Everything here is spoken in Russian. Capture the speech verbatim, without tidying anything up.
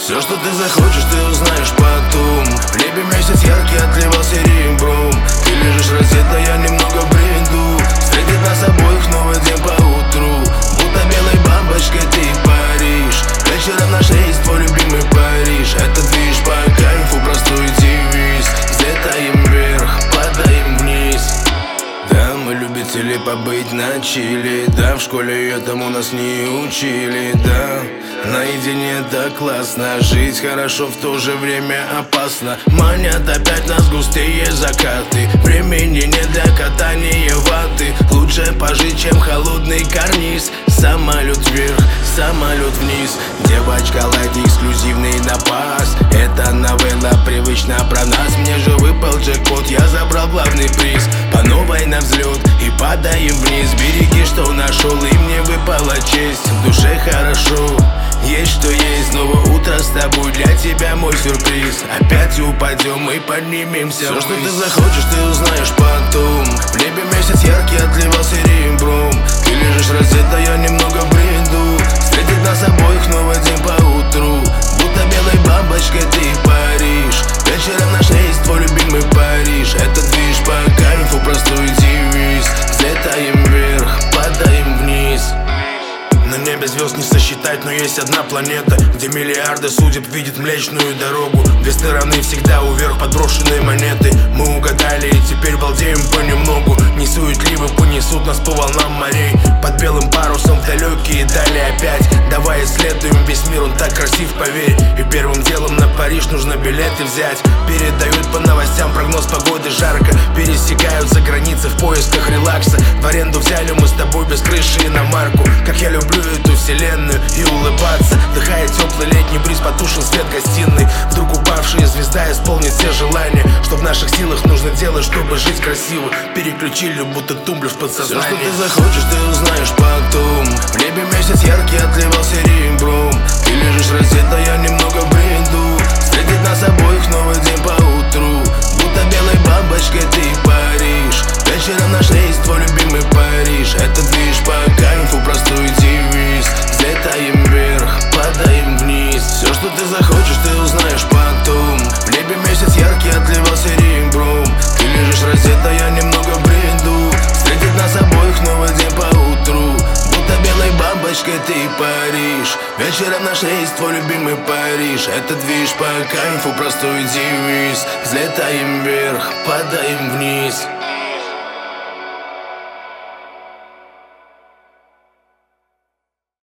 Все, что ты захочешь, ты узнаешь потом. В небе месяц яркий отливал серебром. Ты лежишь раздета, я немного в бреду. Встретит нас обоих новый день поутру. Будто белой бабочкой ты паришь. Вечером наш рейс, твой любимый Париж. Это движ по кайфу, простой девиз. Взлетаем вверх, падаем вниз. Да, мы любители побыть на чили. Да, в школе этому нас не учили. Да, наедине так классно. Жить хорошо, в то же время опасно. Манят опять нас густые закаты. Времени нет для катания ваты. Лучше пожить, чем холодный карниз. Самолет вверх, самолет вниз. Девочка лайт, эксклюзивный напас. Это новелла привычна про нас. Мне же выпал джекпот, я забрал главный приз. По новой на взлет и падаем вниз. Береги, что нашел, и мне выпала честь. В душе хорошо, есть что есть. Снова утро с тобой, для тебя мой сюрприз. Опять упадем и поднимемся. Все, что ты захочешь, ты узнаешь потом. В небе месяц яркий отливал серебром. Ты лежишь раздета, я немного в бреду. Встретит нас обоих новый день поутру. Будто белой бабочкой ты паришь. Вечером наш рейс, твой любимый Париж. Это движ по кайфу, простой девиз. Взлетаем вверх, падаем вниз. На небе звезд не сосчитать, но есть одна планета, где миллиарды судеб видят Млечную Дорогу. Две стороны всегда уверх подброшенные монеты. Мы угадали и теперь балдеем понемногу. Несуетливо понесут нас по волнам морей. Под белым парусом в далекие дали опять. Давай исследуем весь мир, он так красив, поверь. И первым делом на Париж нужно билеты взять. Передают по новостям прогноз погоды жарко. Пересекаются границы в поисках релакса. В аренду взяли мы с тобой без крыши иномарку. Как я люблю эту вселенную и улыбаться. Вдыхает теплый летний бриз, потушен свет гостиной. Вдруг упавшая звезда исполнит все желания. Что в наших силах нужно делать, чтобы жить красиво. Переключили, будто тумблер в подсознании. Все, что ты захочешь, ты узнаешь потом. В небе месяц яркий отливал серебром. Ты лежишь раздета, я немного в бреду. Встретит нас обоих новый день поутру. Будто белой бабочкой ты паришь. Вечером наш рейс, твой любимый Париж. Это движ по кайфу, простой девиз. Взлетаем вверх, падаем вниз. Все, что ты захочешь, ты узнаешь потом. В небе месяц яркий отливал серебром. Ты лежишь раздета, я немного в бреду. Встретит нас обоих новый день поутру. Будто белой бабочкой ты Париж. Вечером наш рейс, твой любимый Париж. Это движ по кайфу, простой девиз. Взлетаем вверх, падаем вниз.